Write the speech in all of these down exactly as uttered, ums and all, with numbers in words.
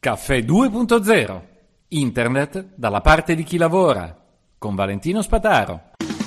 Caffè due punto zero. Internet dalla parte di chi lavora. Con Valentino Spataro.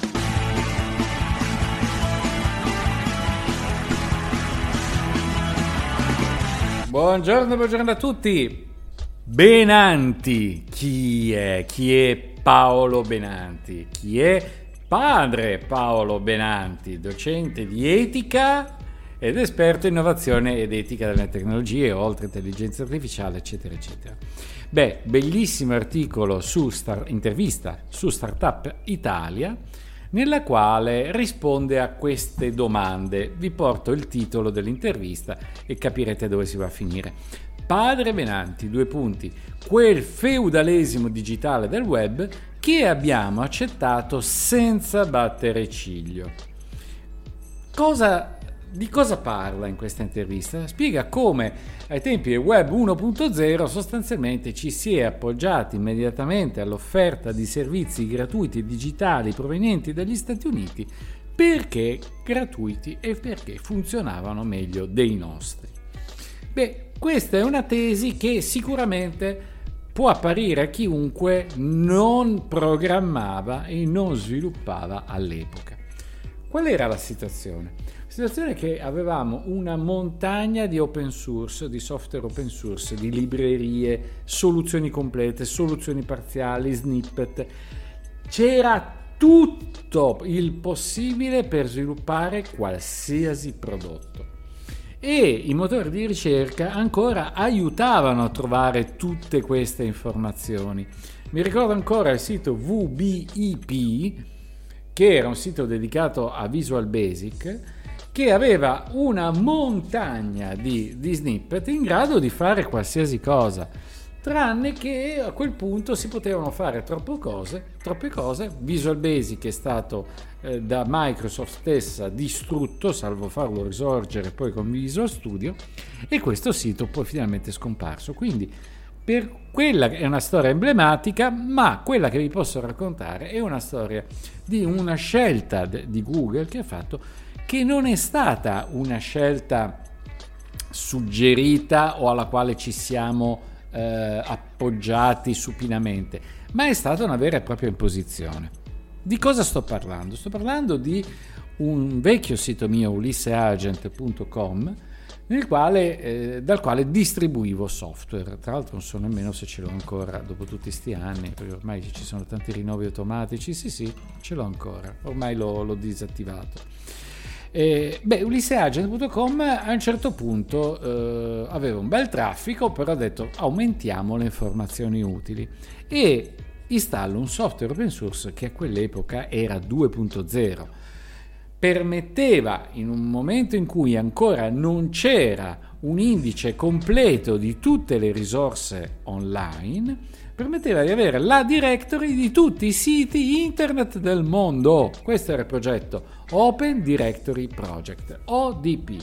Buongiorno, buongiorno a tutti. Benanti. Chi è? Chi è Paolo Benanti? Chi è padre Paolo Benanti, docente di etica ed esperto in innovazione ed etica delle tecnologie, oltre intelligenza artificiale, eccetera, eccetera. Beh, bellissimo articolo su star, intervista su Startup Italia, nella quale risponde a queste domande. Vi porto il titolo dell'intervista e capirete dove si va a finire. Padre Benanti, due punti, quel feudalesimo digitale del web che abbiamo accettato senza battere ciglio. Cosa Di cosa parla in questa intervista? Spiega come ai tempi del web uno punto zero sostanzialmente ci si è appoggiati immediatamente all'offerta di servizi gratuiti e digitali provenienti dagli Stati Uniti perché gratuiti e perché funzionavano meglio dei nostri. Beh, questa è una tesi che sicuramente può apparire a chiunque non programmava e non sviluppava all'epoca. Qual era la situazione? La situazione è che avevamo una montagna di open source, di software open source, di librerie, soluzioni complete, soluzioni parziali, snippet. C'era tutto il possibile per sviluppare qualsiasi prodotto. E i motori di ricerca ancora aiutavano a trovare tutte queste informazioni. Mi ricordo ancora il sito V B I P, che era un sito dedicato a Visual Basic, che aveva una montagna di, di snippet in grado di fare qualsiasi cosa, tranne che a quel punto si potevano fare troppe cose, troppe cose. Visual Basic è stato eh, da Microsoft stessa distrutto, salvo farlo risorgere poi con Visual Studio, e questo sito poi finalmente è scomparso. Quindi per quella è una storia emblematica, ma quella che vi posso raccontare è una storia di una scelta di Google che ha fatto, che non è stata una scelta suggerita o alla quale ci siamo eh, appoggiati supinamente, ma è stata una vera e propria imposizione. Di cosa sto parlando? Sto parlando di un vecchio sito mio, ulisseagent punto com, nel quale, eh, dal quale distribuivo software. Tra l'altro non so nemmeno se ce l'ho ancora dopo tutti questi anni, perché ormai ci sono tanti rinnovi automatici. Sì sì, ce l'ho ancora, ormai l'ho, l'ho disattivato. Eh, beh, ulisseagent punto com a un certo punto eh, aveva un bel traffico, però ho detto aumentiamo le informazioni utili e installo un software open source che a quell'epoca era due punto zero. Permetteva, in un momento in cui ancora non c'era un indice completo di tutte le risorse online, permetteva di avere la directory di tutti i siti internet del mondo. Questo era il progetto Open Directory Project, O D P.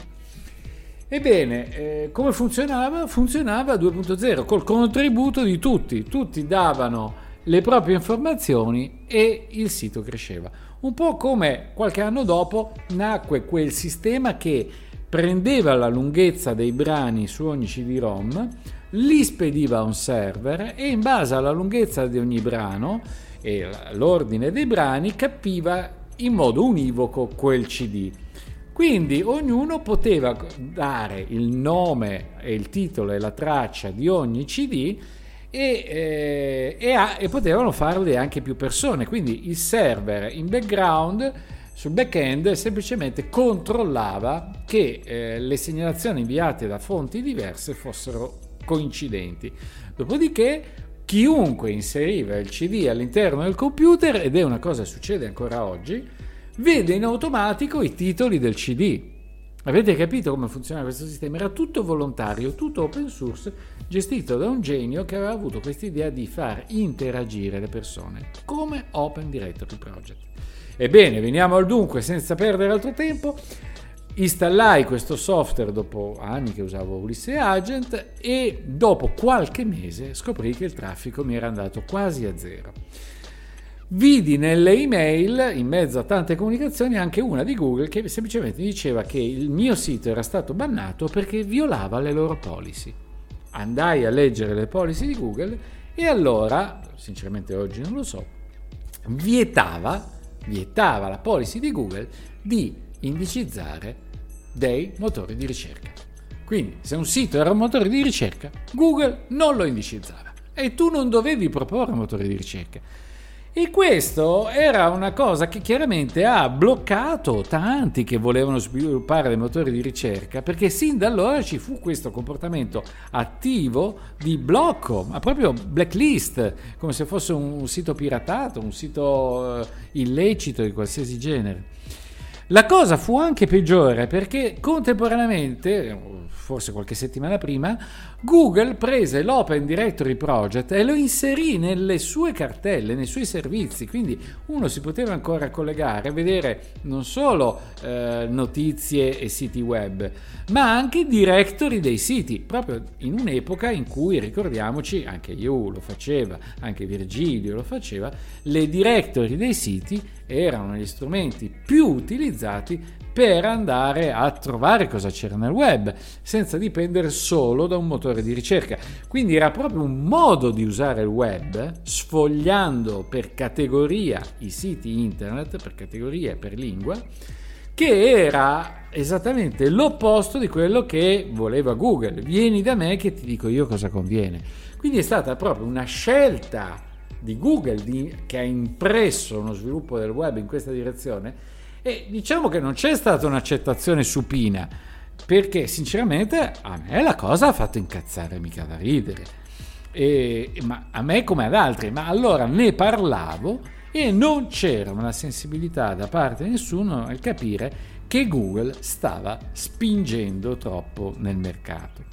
Ebbene, eh, come funzionava? Funzionava due punto zero, col contributo di tutti. Tutti davano le proprie informazioni e il sito cresceva. Un po' come qualche anno dopo nacque quel sistema che prendeva la lunghezza dei brani su ogni C D ROM, li spediva a un server e in base alla lunghezza di ogni brano e l'ordine dei brani capiva in modo univoco quel C D. Quindi ognuno poteva dare il nome e il titolo e la traccia di ogni C D e, eh, e, a, e potevano farle anche più persone. Quindi il server in background sul back-end semplicemente controllava che eh, le segnalazioni inviate da fonti diverse fossero coincidenti. Dopodiché chiunque inseriva il C D all'interno del computer, ed è una cosa che succede ancora oggi, vede in automatico i titoli del C D. Avete capito come funziona questo sistema? Era tutto volontario, tutto open source, gestito da un genio che aveva avuto questa idea di far interagire le persone come Open Directory Project. Ebbene, veniamo al dunque, senza perdere altro tempo. Installai questo software dopo anni che usavo ulisseagent e dopo qualche mese scoprì che il traffico mi era andato quasi a zero. Vidi nelle email, in mezzo a tante comunicazioni, anche una di Google che semplicemente diceva che il mio sito era stato bannato perché violava le loro policy. andai a leggere le policy di Google e allora, sinceramente oggi non lo so, vietava, vietava la policy di Google di indicizzare dei motori di ricerca. Quindi se un sito era un motore di ricerca, Google non lo indicizzava e tu non dovevi proporre motori di ricerca. E questo era una cosa che chiaramente ha bloccato tanti che volevano sviluppare dei motori di ricerca, perché sin da allora ci fu questo comportamento attivo di blocco, ma proprio blacklist, come se fosse un sito piratato, un sito uh, illecito di qualsiasi genere. La cosa fu anche peggiore perché contemporaneamente, forse qualche settimana prima, Google prese l'Open Directory Project e lo inserì nelle sue cartelle, nei suoi servizi, quindi uno si poteva ancora collegare, vedere non solo eh, notizie e siti web, ma anche directory dei siti, proprio in un'epoca in cui, ricordiamoci, anche Yahoo lo faceva, anche Virgilio lo faceva, le directory dei siti erano gli strumenti più utilizzati per andare a trovare cosa c'era nel web, senza dipendere solo da un motore di ricerca. Quindi era proprio un modo di usare il web, sfogliando per categoria i siti internet, per categoria e per lingua, che era esattamente l'opposto di quello che voleva Google. Vieni da me che ti dico io cosa conviene. Quindi è stata proprio una scelta di Google di, che ha impresso uno sviluppo del web in questa direzione. E diciamo che non c'è stata un'accettazione supina, perché sinceramente a me la cosa ha fatto incazzare mica da ridere, e, ma a me come ad altri, ma allora ne parlavo e non c'era una sensibilità da parte di nessuno al capire che Google stava spingendo troppo nel mercato.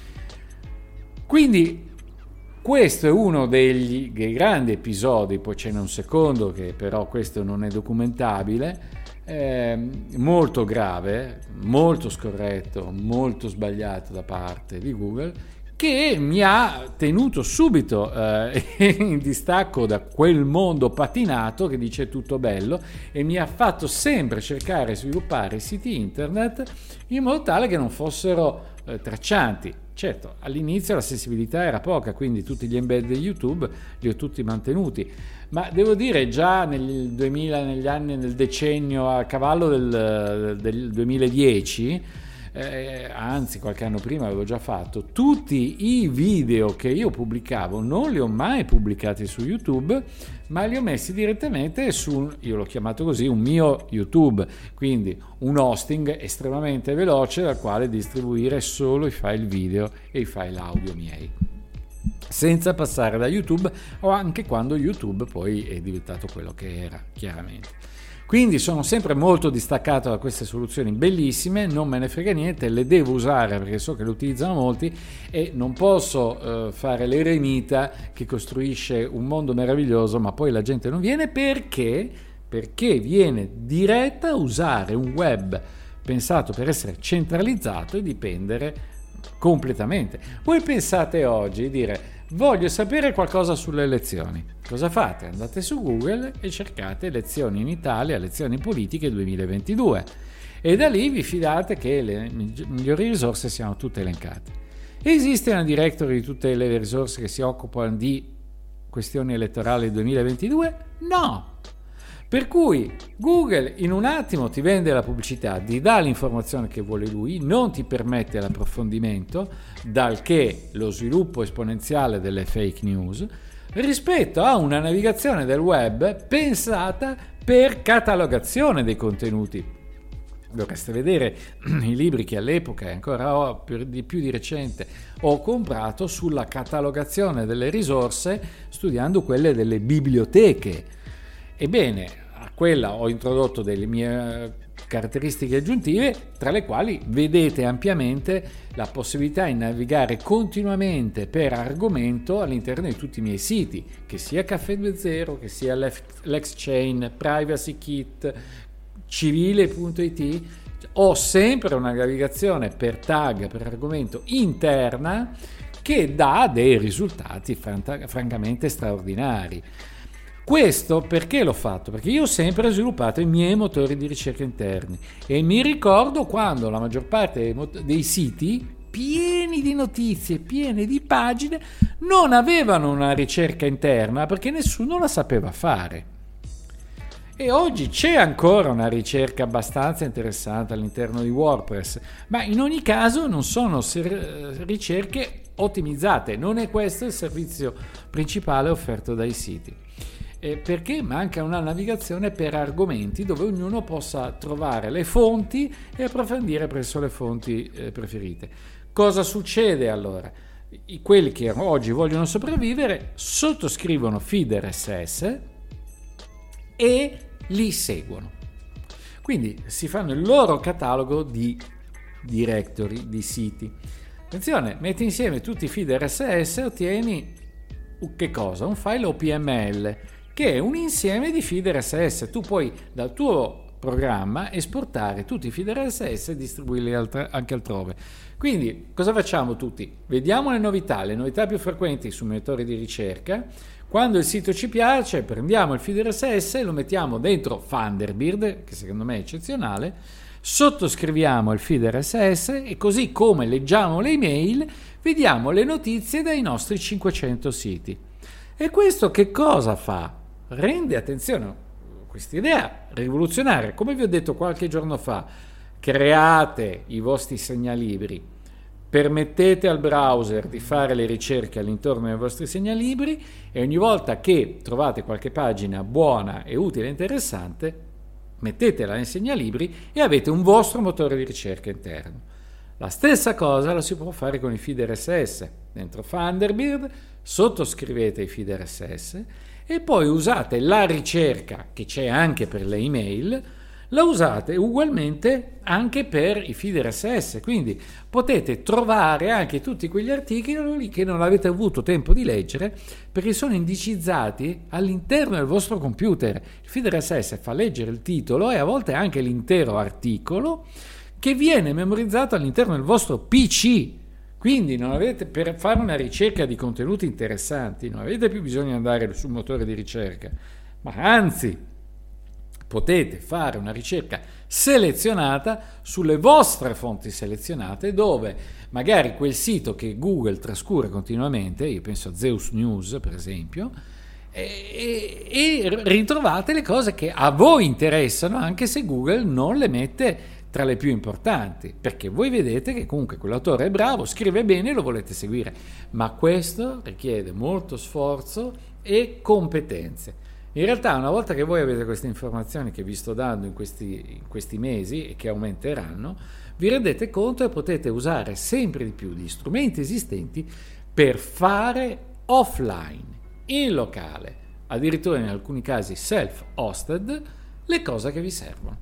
Quindi questo è uno degli, dei grandi episodi, poi ce n'è un secondo che però questo non è documentabile, Eh, molto grave, molto scorretto, molto sbagliato da parte di Google, che mi ha tenuto subito eh, in distacco da quel mondo patinato che dice tutto bello e mi ha fatto sempre cercare di sviluppare siti internet in modo tale che non fossero eh, traccianti. Certo, all'inizio la sensibilità era poca, quindi tutti gli embed di YouTube li ho tutti mantenuti, ma devo dire già nel duemila, negli anni, nel decennio a cavallo del, del duemiladieci, eh, anzi qualche anno prima avevo già fatto, tutti i video che io pubblicavo non li ho mai pubblicati su YouTube, ma li ho messi direttamente su, io l'ho chiamato così, un mio YouTube, quindi un hosting estremamente veloce dal quale distribuire solo i file video e i file audio miei, senza passare da YouTube, o anche quando YouTube poi è diventato quello che era, chiaramente. Quindi sono sempre molto distaccato da queste soluzioni bellissime, non me ne frega niente, le devo usare perché so che le utilizzano molti e non posso eh, fare l'eremita che costruisce un mondo meraviglioso ma poi la gente non viene perché, perché viene diretta a usare un web pensato per essere centralizzato e dipendere completamente. Voi pensate oggi dire voglio sapere qualcosa sulle elezioni. Cosa fate? Andate su Google e cercate elezioni in Italia, elezioni politiche duemilaventidue e da lì vi fidate che le migliori risorse siano tutte elencate. Esiste una directory di tutte le risorse che si occupano di questioni elettorali duemilaventidue? No! Per cui Google in un attimo ti vende la pubblicità, ti dà l'informazione che vuole lui, non ti permette l'approfondimento, dal che lo sviluppo esponenziale delle fake news, rispetto a una navigazione del web pensata per catalogazione dei contenuti. Dovreste vedere i libri che all'epoca e ancora ho, per di più di recente ho comprato sulla catalogazione delle risorse studiando quelle delle biblioteche. Ebbene, a quella ho introdotto delle mie caratteristiche aggiuntive, tra le quali vedete ampiamente la possibilità di navigare continuamente per argomento all'interno di tutti i miei siti, che sia Caffè due zero, che sia LexChain, Privacy Kit, civile punto it. Ho sempre una navigazione per tag, per argomento interna che dà dei risultati francamente straordinari. Questo perché l'ho fatto? Perché io ho sempre sviluppato i miei motori di ricerca interni e mi ricordo quando la maggior parte dei, mot- dei siti pieni di notizie, pieni di pagine, non avevano una ricerca interna perché nessuno la sapeva fare. E oggi c'è ancora una ricerca abbastanza interessante all'interno di WordPress, ma in ogni caso non sono ser- ricerche ottimizzate, non è questo il servizio principale offerto dai siti. Eh, perché manca una navigazione per argomenti dove ognuno possa trovare le fonti e approfondire presso le fonti eh, preferite. Cosa succede allora? I, quelli che oggi vogliono sopravvivere sottoscrivono feed R S S e li seguono. Quindi si fanno il loro catalogo di directory, di siti. Attenzione, metti insieme tutti i feed R S S e ottieni che cosa? Un file O P M L, che è un insieme di feed R S S. Tu puoi dal tuo programma esportare tutti i feed R S S e distribuirli altre, anche altrove. Quindi cosa facciamo tutti? Vediamo le novità, le novità più frequenti sui motori di ricerca. Quando il sito ci piace, prendiamo il feed R S S e lo mettiamo dentro Thunderbird, che secondo me è eccezionale, sottoscriviamo il feed R S S e così come leggiamo le email, vediamo le notizie dai nostri cinquecento siti. E questo che cosa fa? Rende, attenzione, questa idea rivoluzionaria, come vi ho detto qualche giorno fa, create i vostri segnalibri, permettete al browser di fare le ricerche all'interno dei vostri segnalibri e ogni volta che trovate qualche pagina buona e utile e interessante, mettetela nei segnalibri e avete un vostro motore di ricerca interno. La stessa cosa la si può fare con i feed R S S. Dentro Thunderbird sottoscrivete i feed R S S e poi usate la ricerca che c'è anche per le email, la usate ugualmente anche per i feed R S S, quindi potete trovare anche tutti quegli articoli che non avete avuto tempo di leggere perché sono indicizzati all'interno del vostro computer. Il feed R S S fa leggere il titolo e a volte anche l'intero articolo che viene memorizzato all'interno del vostro P C. Quindi non avete, per fare una ricerca di contenuti interessanti, non avete più bisogno di andare sul motore di ricerca, ma anzi potete fare una ricerca selezionata sulle vostre fonti selezionate, dove magari quel sito che Google trascura continuamente, io penso a Zeus News per esempio, e, e ritrovate le cose che a voi interessano anche se Google non le mette tra le più importanti, perché voi vedete che comunque quell'autore è bravo, scrive bene e lo volete seguire, ma questo richiede molto sforzo e competenze. In realtà una volta che voi avete queste informazioni che vi sto dando in questi, in questi mesi e che aumenteranno, vi rendete conto e potete usare sempre di più gli strumenti esistenti per fare offline, in locale, addirittura in alcuni casi self-hosted, le cose che vi servono.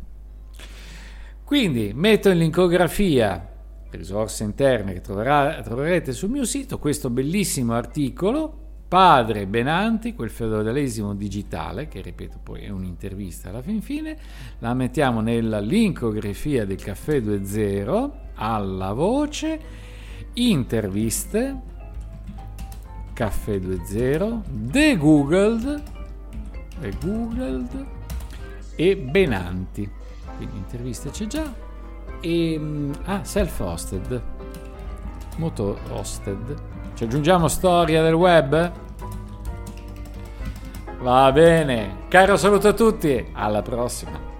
Quindi metto in linkografia risorse interne che troverà, troverete sul mio sito questo bellissimo articolo Padre Benanti, quel feudalesimo digitale, che ripeto poi è un'intervista alla fin fine, la mettiamo nella linkografia del Caffè due zero, alla voce, interviste, Caffè due zero, The Googled, The Googled e Benanti, quindi interviste c'è già, e ah, self-hosted, motor-hosted. Ci aggiungiamo storia del web? Va bene, caro saluto a tutti, alla prossima.